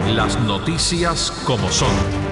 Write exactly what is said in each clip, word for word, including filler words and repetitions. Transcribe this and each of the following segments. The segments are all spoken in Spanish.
Las noticias como son.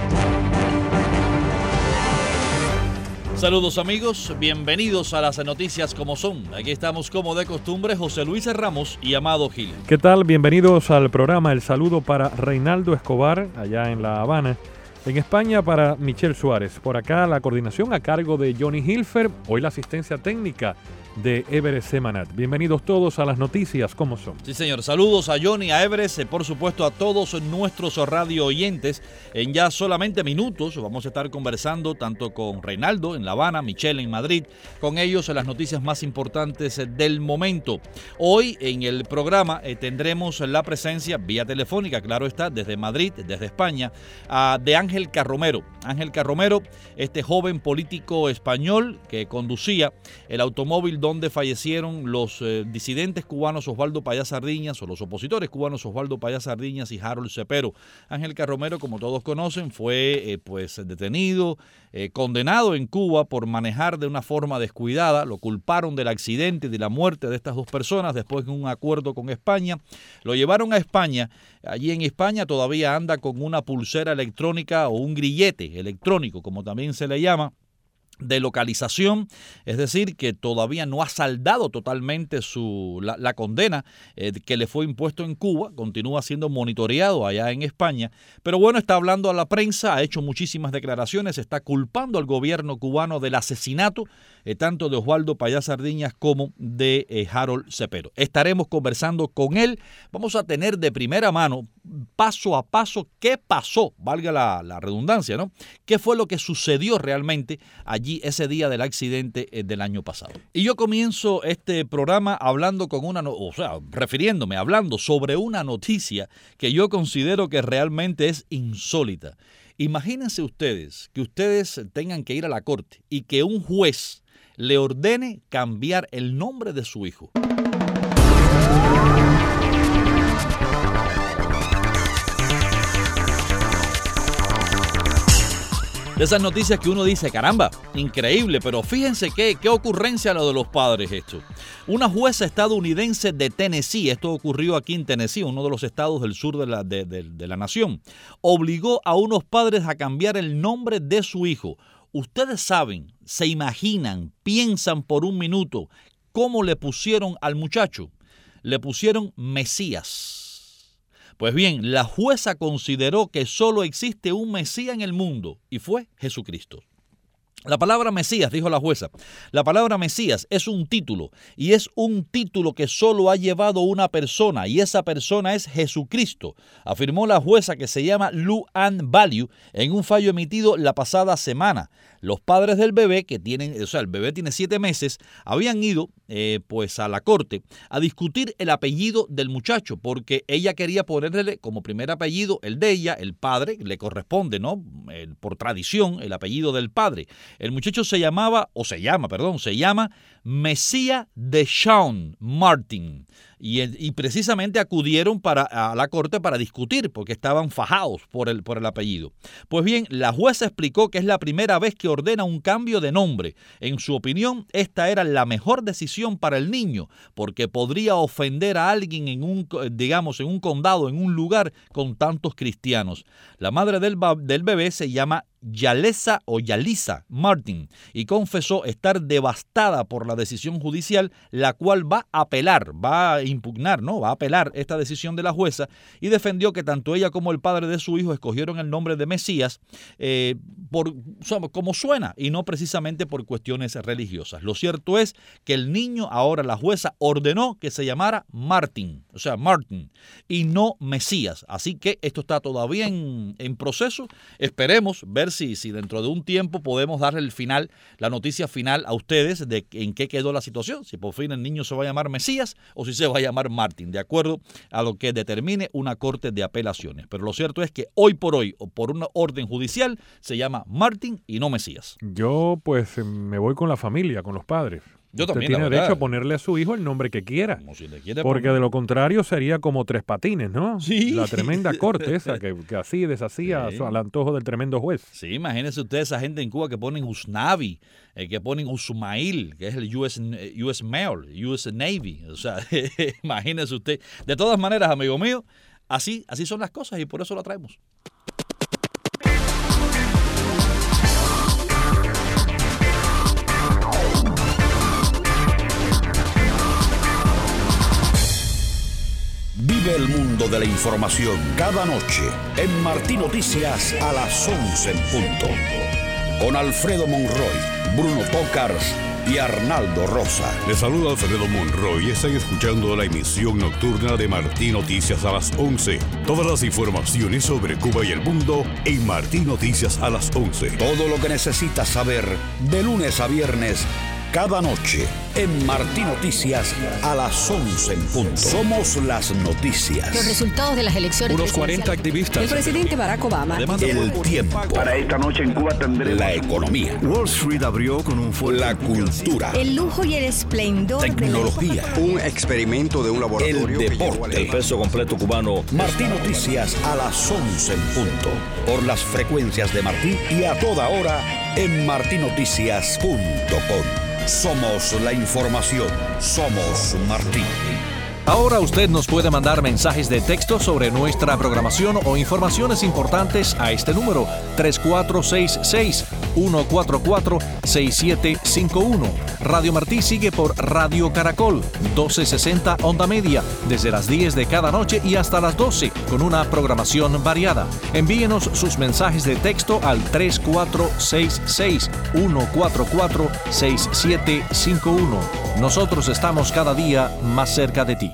Saludos amigos, bienvenidos a las noticias como son. Aquí estamos como de costumbre José Luis Ramos y Amado Gil. ¿Qué tal? Bienvenidos al programa. El saludo para Reinaldo Escobar, allá en La Habana. En España para Michelle Suárez. Por acá la coordinación a cargo de Johnny Hilfer. Hoy la asistencia técnica de Everest Semanat. Bienvenidos todos a las noticias como son. Sí, señor. Saludos a Johnny, a Everest, eh, por supuesto a todos nuestros radio oyentes. En ya solamente minutos vamos a estar conversando tanto con Reinaldo en La Habana, Michelle en Madrid, con ellos en las noticias más importantes eh, del momento. Hoy en el programa eh, tendremos la presencia vía telefónica, claro está, desde Madrid, desde España, uh, de Ángel Carromero. Ángel Carromero, este joven político español que conducía el automóvil donde fallecieron los eh, disidentes cubanos Osvaldo Payá Sardiñas o los opositores cubanos Osvaldo Payá Sardiñas y Harold Cepero. Ángel Carromero, como todos conocen, fue eh, pues detenido, eh, condenado en Cuba por manejar de una forma descuidada. Lo culparon del accidente y de la muerte de estas dos personas después de un acuerdo con España. Lo llevaron a España. Allí en España todavía anda con una pulsera electrónica o un grillete electrónico, como también se le llama, de localización, es decir, que todavía no ha saldado totalmente su, la, la condena eh, que le fue impuesto en Cuba, continúa siendo monitoreado allá en España, pero bueno, está hablando a la prensa, ha hecho muchísimas declaraciones, está culpando al gobierno cubano del asesinato eh, tanto de Osvaldo Payá Sardiñas como de eh, Harold Cepero. Estaremos conversando con él, vamos a tener de primera mano, paso a paso, qué pasó, valga la, la redundancia, ¿no? ¿Qué fue lo que sucedió realmente allí ese día del accidente del año pasado? Y yo comienzo este programa hablando con una, o sea, refiriéndome, hablando sobre una noticia que yo considero que realmente es insólita. Imagínense ustedes que ustedes tengan que ir a la corte y que un juez le ordene cambiar el nombre de su hijo. De esas noticias que uno dice, caramba, increíble, pero fíjense qué, qué ocurrencia lo de los padres esto. Una jueza estadounidense de Tennessee, esto ocurrió aquí en Tennessee, uno de los estados del sur de la, de, de, de la nación, obligó a unos padres a cambiar el nombre de su hijo. Ustedes saben, se imaginan, piensan por un minuto cómo le pusieron al muchacho. Le pusieron Mesías. Pues bien, la jueza consideró que solo existe un Mesías en el mundo y fue Jesucristo. La palabra Mesías, dijo la jueza, la palabra Mesías es un título y es un título que solo ha llevado una persona y esa persona es Jesucristo, afirmó la jueza que se llama Lou Ann Value en un fallo emitido la pasada semana. Los padres del bebé, que tienen, o sea, el bebé tiene siete meses, habían ido eh, pues a la corte a discutir el apellido del muchacho porque ella quería ponerle como primer apellido el de ella, el padre, le corresponde, ¿no? El, por tradición, el apellido del padre. El muchacho se llamaba, o se llama, perdón, se llama Messiah Deshaun Martin. Y, y precisamente acudieron para, a la corte para discutir porque estaban fajados por el, por el apellido. Pues bien, la jueza explicó que es la primera vez que ordena un cambio de nombre. En su opinión, esta era la mejor decisión para el niño porque podría ofender a alguien en un, digamos, en un condado, en un lugar con tantos cristianos. La madre del, del bebé se llama Yalesa o Yalisa Martin y confesó estar devastada por la decisión judicial, la cual va a apelar, va a impugnar, ¿no? Va a apelar esta decisión de la jueza y defendió que tanto ella como el padre de su hijo escogieron el nombre de Mesías eh, por, como suena y no precisamente por cuestiones religiosas. Lo cierto es que el niño, ahora la jueza ordenó que se llamara Martin, o sea, Martin, y no Mesías. Así que esto está todavía en, en proceso. Esperemos ver si, si dentro de un tiempo podemos darle el final, la noticia final a ustedes de en qué quedó la situación, si por fin el niño se va a llamar Mesías o si se va a llamar Martin, de acuerdo a lo que determine una corte de apelaciones. Pero lo cierto es que hoy por hoy, o por una orden judicial, se llama Martin y no Mesías. Yo pues me voy con la familia, con los padres. Yo Usted también, tiene la derecho verdad. a ponerle a su hijo el nombre que quiera. Como si le quiere Porque poner. de lo contrario sería como Tres Patines, ¿no? Sí. La tremenda corte esa que, que así y deshacía Sí. al antojo del tremendo juez. Sí, imagínense ustedes esa gente en Cuba que ponen Usnavi, eh, que ponen Usumail, que es el U S, U S Mail, U S Navy. O sea, imagínese usted. De todas maneras, amigo mío, así, así son las cosas y por eso la traemos. Vive el mundo de la información cada noche en Martí Noticias a las once en punto. Con Alfredo Monroy, Bruno Tócars y Arnaldo Rosa. Les saluda Alfredo Monroy y están escuchando la emisión nocturna de Martí Noticias a las once. Todas las informaciones sobre Cuba y el mundo en Martí Noticias a las once. Todo lo que necesitas saber de lunes a viernes cada noche en Martí Noticias a las once en punto. Somos las noticias. Los resultados de las elecciones. Unos cuarenta activistas. El presidente Barack Obama. El tiempo. Para esta noche en Cuba tendremos La economía. Wall Street abrió con un fuerte La cultura. El lujo y el esplendor. Tecnología. un experimento de un laboratorio. El que llevó deporte. al- El peso completo cubano. Martí Noticias a las once en punto. Por las frecuencias de Martí y a toda hora en martí noticias punto com. Somos la información. Somos Martí. Ahora usted nos puede mandar mensajes de texto sobre nuestra programación o informaciones importantes a este número tres cuatro seis seis, uno cuatro cuatro, seis siete cinco uno. Radio Martí sigue por Radio Caracol, doce sesenta onda media, desde las diez de cada noche y hasta las doce, con una programación variada. Envíenos sus mensajes de texto al tres cuatro seis seis, uno cuatro cuatro, seis siete cinco uno. Nosotros estamos cada día más cerca de ti.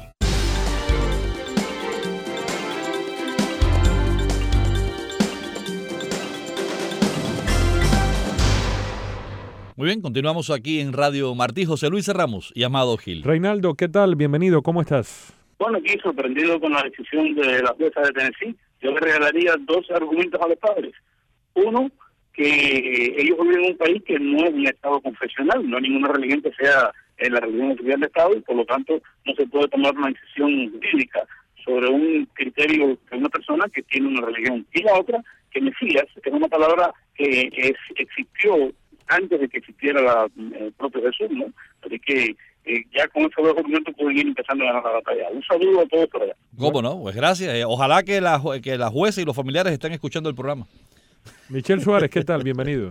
Muy bien, continuamos aquí en Radio Martí. José Luis Ramos y Amado Gil. Reinaldo, ¿qué tal? Bienvenido, ¿cómo estás? Bueno, aquí sorprendido con la decisión de la jueza de Tennessee. Yo le regalaría dos argumentos a los padres. Uno, que ellos viven en un país que no es un estado confesional, no hay ninguna religión que sea en la religión oficial del estado y por lo tanto no se puede tomar una decisión jurídica sobre un criterio de una persona que tiene una religión. Y la otra, que Mesías, que es una palabra que es, existió antes de que existiera la, el propio Jesús, ¿no? Así que eh, ya con esos dos argumentos pueden ir empezando a ganar la batalla. Un saludo a todos por allá. ¿Cómo no? Pues gracias. Eh, Ojalá que la, jue- que la jueza y los familiares estén escuchando el programa. Michel Suárez, ¿qué tal? Bienvenido.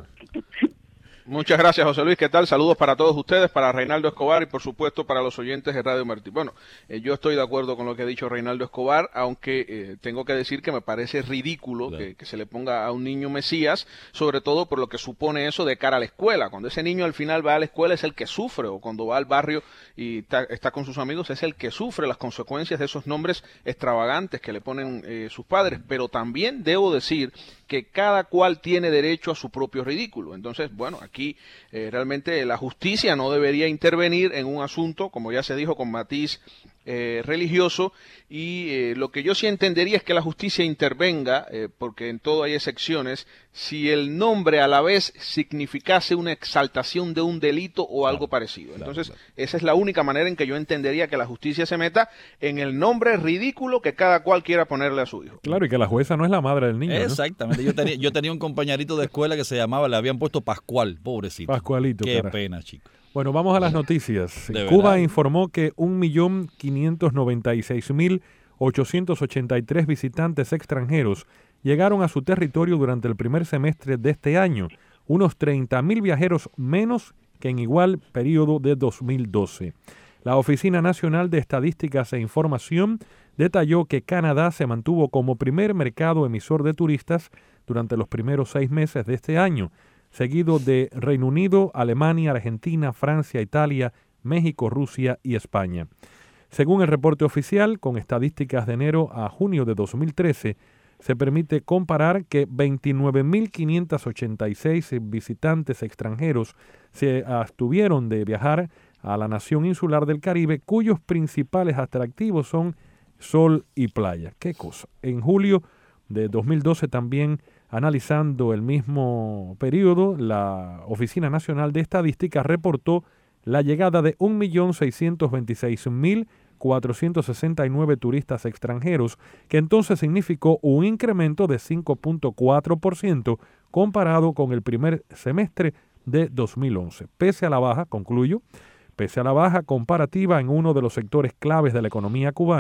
Muchas gracias, José Luis. ¿Qué tal? Saludos para todos ustedes, para Reinaldo Escobar y, por supuesto, para los oyentes de Radio Martí. Bueno, eh, yo estoy de acuerdo con lo que ha dicho Reinaldo Escobar, aunque eh, tengo que decir que me parece ridículo Claro. que, que se le ponga a un niño Mesías, sobre todo por lo que supone eso de cara a la escuela. Cuando ese niño al final va a la escuela es el que sufre, o cuando va al barrio y está, está con sus amigos es el que sufre las consecuencias de esos nombres extravagantes que le ponen eh, sus padres. Pero también debo decir que cada cual tiene derecho a su propio ridículo. Entonces, bueno, aquí eh, realmente la justicia no debería intervenir en un asunto, como ya se dijo, con matiz eh, religioso, y eh, lo que yo sí entendería es que la justicia intervenga, eh, porque en todo hay excepciones, si el nombre a la vez significase una exaltación de un delito o algo parecido. Entonces, esa es la única manera en que yo entendería que la justicia se meta en el nombre ridículo que cada cual quiera ponerle a su hijo. Claro, y que la jueza no es la madre del niño, ¿no? Exactamente. Yo tenía, yo tenía un compañerito de escuela que se llamaba, le habían puesto Pascual, pobrecito. Pascualito, Qué carajo. pena, chico. Bueno, vamos a las noticias. De Cuba verdad. informó que un millón quinientos noventa y seis mil ochocientos ochenta y tres visitantes extranjeros llegaron a su territorio durante el primer semestre de este año, unos treinta mil viajeros menos que en igual periodo de dos mil doce. La Oficina Nacional de Estadísticas e Información detalló que Canadá se mantuvo como primer mercado emisor de turistas durante los primeros seis meses de este año, seguido de Reino Unido, Alemania, Argentina, Francia, Italia, México, Rusia y España. Según el reporte oficial, con estadísticas de enero a junio de dos mil trece, se permite comparar que veintinueve mil quinientos ochenta y seis visitantes extranjeros se abstuvieron de viajar a la nación insular del Caribe, cuyos principales atractivos son sol y playa. ¿Qué cosa? En julio de dos mil doce también, analizando el mismo periodo, la Oficina Nacional de Estadística reportó la llegada de un millón seiscientos veintiséis mil cuatrocientos sesenta y nueve turistas extranjeros, que entonces significó un incremento de cinco punto cuatro por ciento comparado con el primer semestre de dos mil once. Pese a la baja, concluyo, pese a la baja comparativa en uno de los sectores claves de la economía cubana,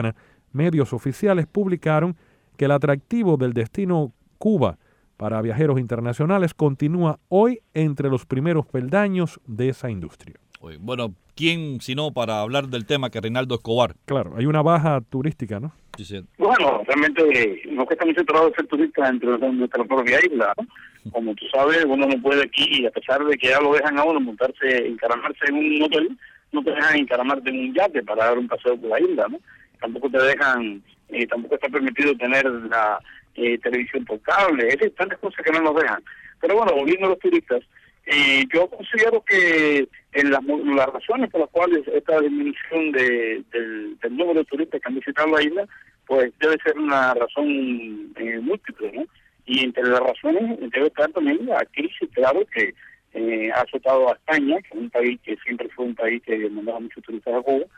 medios oficiales publicaron que el atractivo del destino Cuba para viajeros internacionales continúa hoy entre los primeros peldaños de esa industria. Bueno, ¿quién sino para hablar del tema que Reinaldo Escobar? Claro, hay una baja turística, ¿no? Sí, sí. Bueno, realmente no que estamos centrados en ser turistas dentro de nuestra propia isla, ¿no? Como tú sabes, uno no puede aquí, a pesar de que ya lo dejan a uno montarse, encaramarse en un hotel, no te dejan encaramarte en un yate para dar un paseo por la isla, ¿no? Tampoco te dejan, eh, tampoco está permitido tener la eh, televisión por cable, es tantas cosas que no nos dejan. Pero bueno, volviendo a los turistas, eh, yo considero que en las, las razones por las cuales esta disminución de, del, del número de turistas que han visitado la isla, pues debe ser una razón eh, múltiple, ¿no? Y entre las razones debe estar también la crisis, claro, que eh, ha azotado a España, que es un país que siempre fue un país que mandaba muchos turistas a Cuba,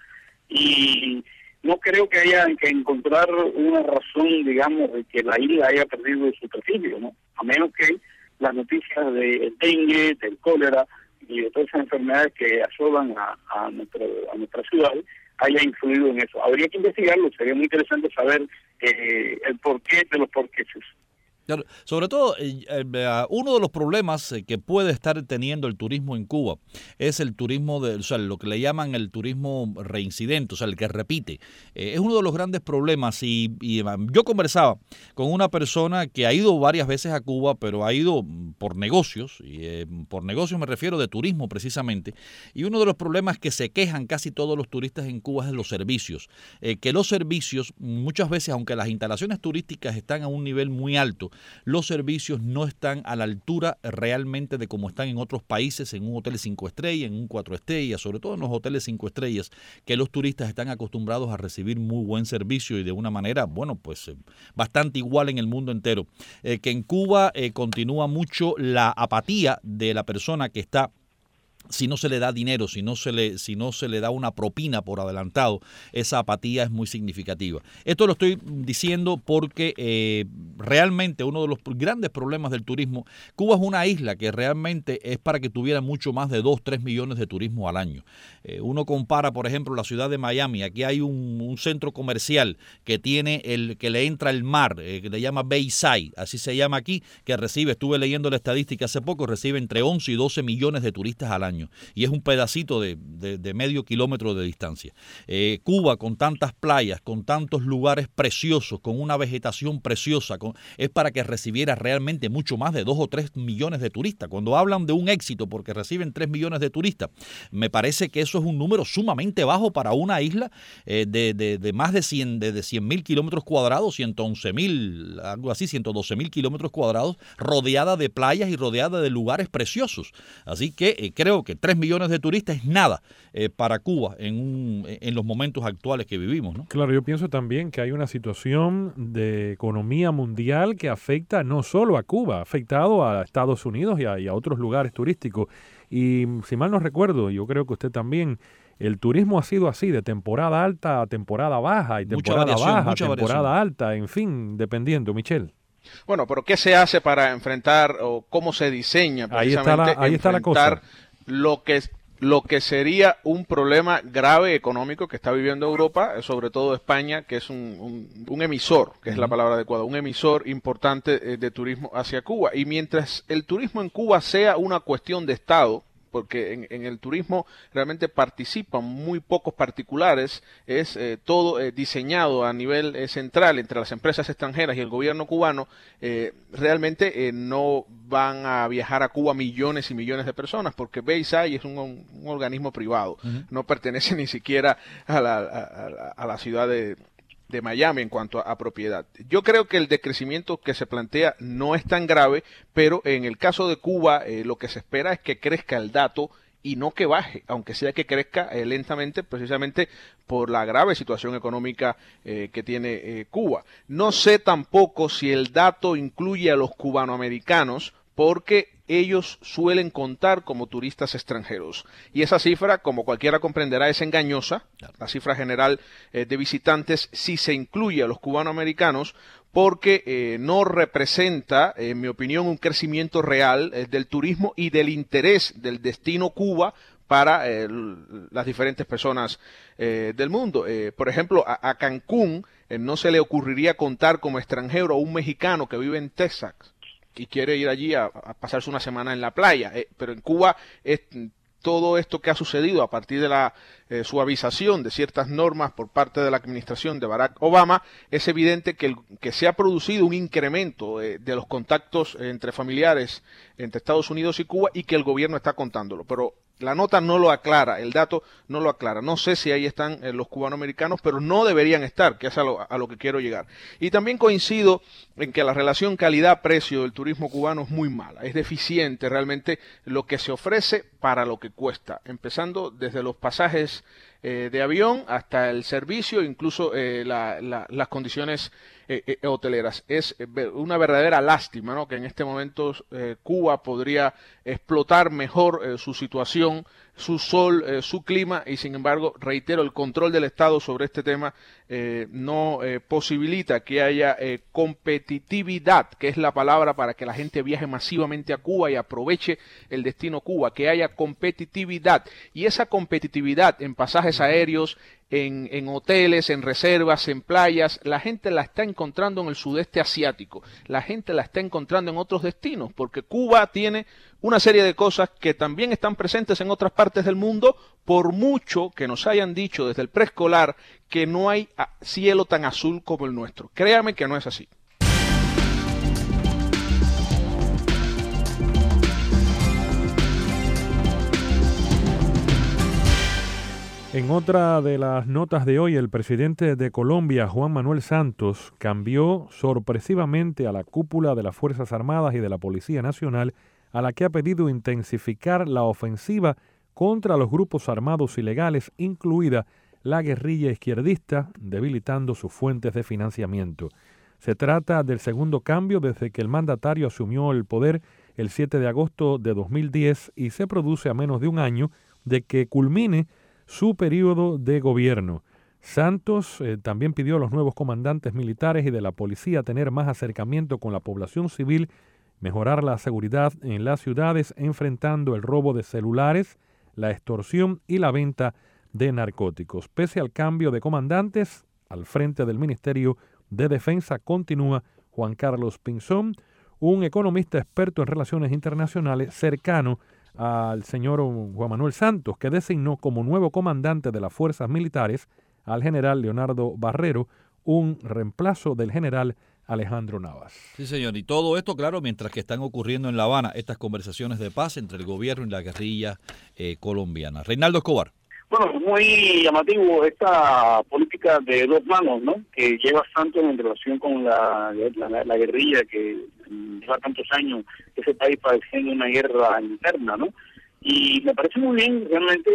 y no creo que haya que encontrar una razón, digamos, de que la isla haya perdido su prestigio, ¿no? A menos que las noticias del dengue, del cólera y de todas esas enfermedades que asolan a, a, nuestro, a nuestra ciudad haya influido en eso. Habría que investigarlo, sería muy interesante saber eh, el porqué de los porqués. Claro, sobre todo, eh, eh, uno de los problemas eh, que puede estar teniendo el turismo en Cuba es el turismo, de, o sea, lo que le llaman el turismo reincidente, o sea, el que repite. Eh, es uno de los grandes problemas y, y yo conversaba con una persona que ha ido varias veces a Cuba, pero ha ido por negocios, y eh, por negocios me refiero de turismo precisamente, y uno de los problemas que se quejan casi todos los turistas en Cuba es de los servicios, eh, que los servicios muchas veces, aunque las instalaciones turísticas están a un nivel muy alto, los servicios no están a la altura realmente de como están en otros países, en un hotel cinco estrellas, en un cuatro estrellas, sobre todo en los hoteles cinco estrellas, que los turistas están acostumbrados a recibir muy buen servicio y de una manera, bueno, pues eh, bastante igual en el mundo entero. Eh, que en Cuba eh, continúa mucho la apatía de la persona que está, si no se le da dinero, si no se le, si no se le da una propina por adelantado, esa apatía es muy significativa. Esto lo estoy diciendo porque eh, realmente uno de los grandes problemas del turismo, Cuba es una isla que realmente es para que tuviera mucho más de dos, tres millones de turismo al año. Eh, uno compara, por ejemplo, la ciudad de Miami, aquí hay un, un centro comercial que tiene el que le entra el mar, eh, que le llama Bayside, así se llama aquí, que recibe, estuve leyendo la estadística hace poco, recibe entre once y doce millones de turistas al año. Y es un pedacito de, de, de medio kilómetro de distancia. Eh, Cuba, con tantas playas, con tantos lugares preciosos, con una vegetación preciosa, con, es para que recibiera realmente mucho más de dos o tres millones de turistas. Cuando hablan de un éxito porque reciben tres millones de turistas, me parece que eso es un número sumamente bajo para una isla eh, de, de, de más de cien de, de cien mil kilómetros cuadrados, ciento once mil, algo así, ciento doce mil kilómetros cuadrados, rodeada de playas y rodeada de lugares preciosos. Así que eh, creo que tres millones de turistas es nada eh, para Cuba en, un, en los momentos actuales que vivimos, ¿no? Claro, yo pienso también que hay una situación de economía mundial que afecta no solo a Cuba, ha afectado a Estados Unidos y a, y a otros lugares turísticos. Y si mal no recuerdo, yo creo que usted también, el turismo ha sido así, de temporada alta a temporada baja, y temporada baja a temporada variación. alta, en fin, dependiendo. Michelle. Bueno, pero ¿qué se hace para enfrentar o cómo se diseña precisamente ahí está la, ahí está la cosa. lo que lo que sería un problema grave económico que está viviendo Europa, sobre todo España, que es un, un, un emisor, que es la palabra adecuada, un emisor importante de turismo hacia Cuba? Y mientras el turismo en Cuba sea una cuestión de Estado, porque en, en el turismo realmente participan muy pocos particulares, es eh, todo eh, diseñado a nivel eh, central entre las empresas extranjeras y el gobierno cubano, eh, realmente eh, no van a viajar a Cuba millones y millones de personas, porque Bayside es un, un, un organismo privado, uh-huh. no pertenece ni siquiera a la, a, a la ciudad de... de Miami en cuanto a, a propiedad. Yo creo que el decrecimiento que se plantea no es tan grave, pero en el caso de Cuba eh, lo que se espera es que crezca el dato y no que baje, aunque sea que crezca eh, lentamente, precisamente por la grave situación económica eh, que tiene eh, Cuba. No sé tampoco si el dato incluye a los cubanoamericanos, porque ellos suelen contar como turistas extranjeros. Y esa cifra, como cualquiera comprenderá, es engañosa. La cifra general eh, de visitantes sí se incluye a los cubanoamericanos, porque eh, no representa, en mi opinión, un crecimiento real eh, del turismo y del interés del destino Cuba para eh, las diferentes personas eh, del mundo. Eh, por ejemplo, a, a Cancún eh, no se le ocurriría contar como extranjero a un mexicano que vive en Texas y quiere ir allí a, a pasarse una semana en la playa, eh, pero en Cuba es todo esto que ha sucedido a partir de la eh, suavización de ciertas normas por parte de la administración de Barack Obama, es evidente que, el, que se ha producido un incremento eh, de los contactos entre familiares entre Estados Unidos y Cuba y que el gobierno está contándolo, pero la nota no lo aclara, el dato no lo aclara. No sé si ahí están eh, los cubanoamericanos, pero no deberían estar, que es a lo, a lo que quiero llegar. Y también coincido en que la relación calidad-precio del turismo cubano es muy mala. Es deficiente realmente lo que se ofrece para lo que cuesta, empezando desde los pasajes eh, de avión hasta el servicio, incluso eh, la, la, las condiciones eh, eh, hoteleras. Es una verdadera lástima, ¿no?, que en este momento eh, Cuba podría explotar mejor eh, su situación, su sol, eh, su clima, y sin embargo, reitero, el control del Estado sobre este tema eh, no eh, posibilita que haya eh, competitividad, que es la palabra para que la gente viaje masivamente a Cuba y aproveche el destino Cuba, que haya competitividad. Y esa competitividad en pasajes aéreos, En, en hoteles, en reservas, en playas, la gente la está encontrando en el sudeste asiático, la gente la está encontrando en otros destinos, porque Cuba tiene una serie de cosas que también están presentes en otras partes del mundo, por mucho que nos hayan dicho desde el preescolar que no hay cielo tan azul como el nuestro. Créame que no es así. En otra de las notas de hoy, el presidente de Colombia, Juan Manuel Santos, cambió sorpresivamente a la cúpula de las Fuerzas Armadas y de la Policía Nacional, a la que ha pedido intensificar la ofensiva contra los grupos armados ilegales, incluida la guerrilla izquierdista, debilitando sus fuentes de financiamiento. Se trata del segundo cambio desde que el mandatario asumió el poder el siete de agosto de dos mil diez y se produce a menos de un año de que culmine su periodo de gobierno. Santos eh, también pidió a los nuevos comandantes militares y de la policía tener más acercamiento con la población civil, mejorar la seguridad en las ciudades, enfrentando el robo de celulares, la extorsión y la venta de narcóticos. Pese al cambio de comandantes, al frente del Ministerio de Defensa continúa Juan Carlos Pinzón, un economista experto en relaciones internacionales cercano al señor Juan Manuel Santos, que designó como nuevo comandante de las fuerzas militares al general Leonardo Barrero, un reemplazo del general Alejandro Navas. Sí, señor, y todo esto, claro, mientras que están ocurriendo en La Habana estas conversaciones de paz entre el gobierno y la guerrilla eh, colombiana. Reinaldo Escobar. Bueno, muy llamativo esta política de dos manos, ¿no?, que lleva Santos en relación con la, la, la guerrilla que lleva tantos años ese país padeciendo una guerra interna, ¿no? Y me parece muy bien realmente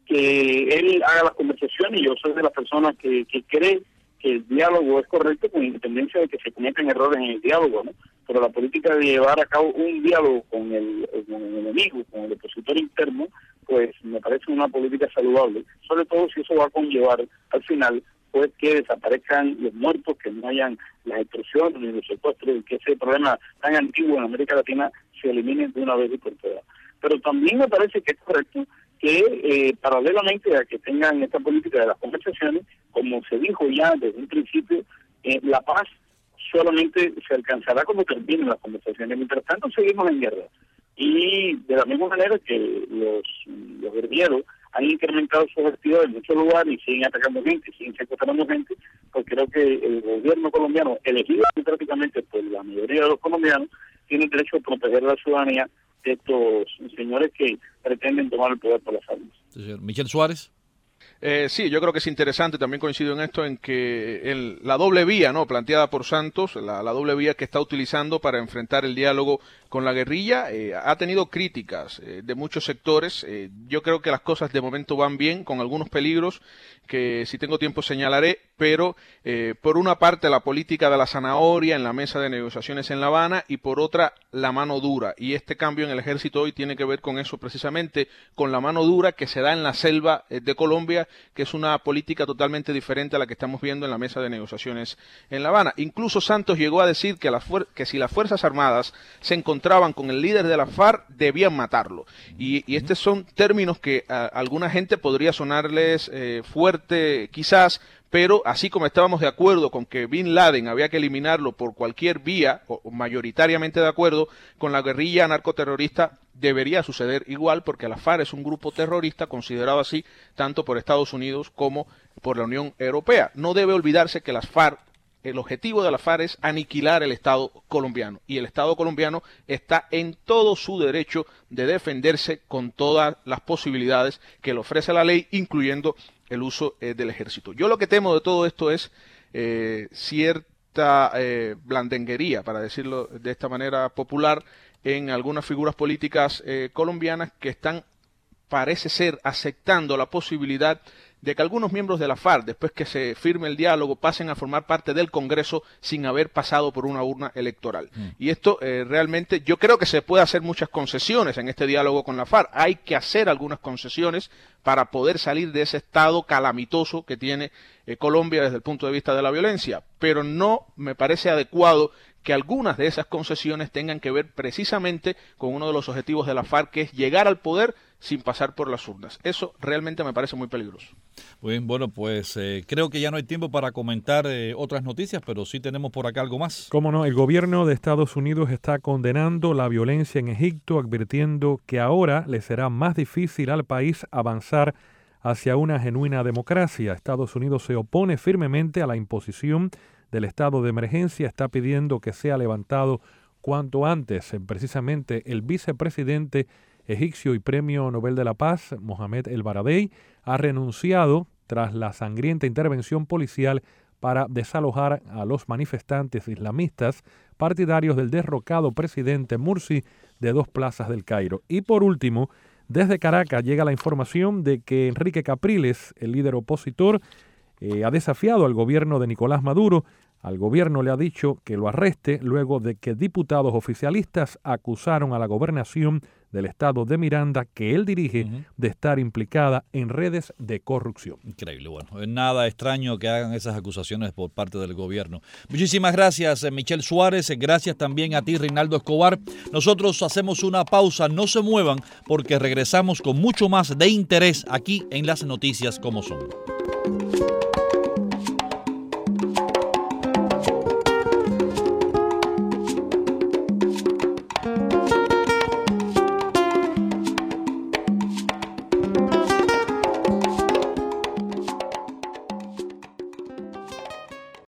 que él haga las conversaciones. Yo soy de las personas que, que cree que el diálogo es correcto con independencia de que se cometen errores en el diálogo, ¿no? Pero la política de llevar a cabo un diálogo con el, con el enemigo, con el opositor interno, pues me parece una política saludable, sobre todo si eso va a conllevar al final pues que desaparezcan los muertos, que no hayan las extorsiones ni los secuestros, y que ese problema tan antiguo en América Latina se elimine de una vez y por todas. Pero también me parece que es correcto que eh, paralelamente a que tengan esta política de las conversaciones, como se dijo ya desde un principio, eh, la paz solamente se alcanzará cuando terminen las conversaciones. Mientras tanto seguimos en guerra. Y de la misma manera que los, los guerrilleros han incrementado sus actividades en muchos lugares y siguen atacando gente, siguen secuestrando gente, pues creo que el gobierno colombiano, elegido democráticamente por la mayoría de los colombianos, tiene el derecho a proteger a la ciudadanía de estos señores que pretenden tomar el poder por las armas. Sí, señor. Michel Suárez. Eh, sí, yo creo que es interesante, también coincido en esto, en que el, la doble vía, ¿no?, planteada por Santos, la, la doble vía que está utilizando para enfrentar el diálogo con la guerrilla, eh, ha tenido críticas eh, de muchos sectores. Eh, yo creo que las cosas de momento van bien, con algunos peligros que si tengo tiempo señalaré, pero eh, por una parte la política de la zanahoria en la mesa de negociaciones en La Habana y por otra la mano dura. Y este cambio en el ejército hoy tiene que ver con eso precisamente, con la mano dura que se da en la selva de Colombia, que es una política totalmente diferente a la que estamos viendo en la mesa de negociaciones en La Habana. Incluso Santos llegó a decir que, las que si las Fuerzas Armadas se encontraban con el líder de la FARC, debían matarlo. Y, y estos son términos que a alguna gente podría sonarles eh, fuerte quizás, pero así como estábamos de acuerdo con que Bin Laden había que eliminarlo por cualquier vía, o mayoritariamente de acuerdo, con la guerrilla narcoterrorista debería suceder igual, porque la FARC es un grupo terrorista considerado así tanto por Estados Unidos como por la Unión Europea. No debe olvidarse que las FARC, el objetivo de la FARC es aniquilar el Estado colombiano, y el Estado colombiano está en todo su derecho de defenderse con todas las posibilidades que le ofrece la ley, incluyendo el uso eh, del ejército. Yo lo que temo de todo esto es eh, cierta eh, blandenguería, para decirlo de esta manera popular, en algunas figuras políticas eh, colombianas que están, parece ser, aceptando la posibilidad de que algunos miembros de la FARC, después que se firme el diálogo, pasen a formar parte del Congreso sin haber pasado por una urna electoral. Mm. Y esto eh, realmente, yo creo que se puede hacer muchas concesiones en este diálogo con la FARC. Hay que hacer algunas concesiones para poder salir de ese estado calamitoso que tiene eh, Colombia desde el punto de vista de la violencia. Pero no me parece adecuado que algunas de esas concesiones tengan que ver precisamente con uno de los objetivos de la FARC, que es llegar al poder sin pasar por las urnas. Eso realmente me parece muy peligroso. Muy bien, bueno, pues eh, creo que ya no hay tiempo para comentar eh, otras noticias, pero sí tenemos por acá algo más. Cómo no, el gobierno de Estados Unidos está condenando la violencia en Egipto, advirtiendo que ahora le será más difícil al país avanzar hacia una genuina democracia. Estados Unidos se opone firmemente a la imposición del estado de emergencia, está pidiendo que sea levantado cuanto antes. Precisamente el vicepresidente egipcio y premio Nobel de la Paz, Mohamed El Baradei, ha renunciado tras la sangrienta intervención policial para desalojar a los manifestantes islamistas partidarios del derrocado presidente Mursi de dos plazas del Cairo. Y por último, desde Caracas llega la información de que Enrique Capriles, el líder opositor, eh, ha desafiado al gobierno de Nicolás Maduro. Al gobierno le ha dicho que lo arreste luego de que diputados oficialistas acusaron a la gobernación del estado de Miranda, que él dirige, uh-huh. de estar implicada en redes de corrupción. Increíble, bueno, es nada extraño que hagan esas acusaciones por parte del gobierno. Muchísimas gracias, Michelle Suárez, gracias también a ti, Reinaldo Escobar. Nosotros hacemos una pausa, no se muevan, porque regresamos con mucho más de interés aquí en las noticias como son.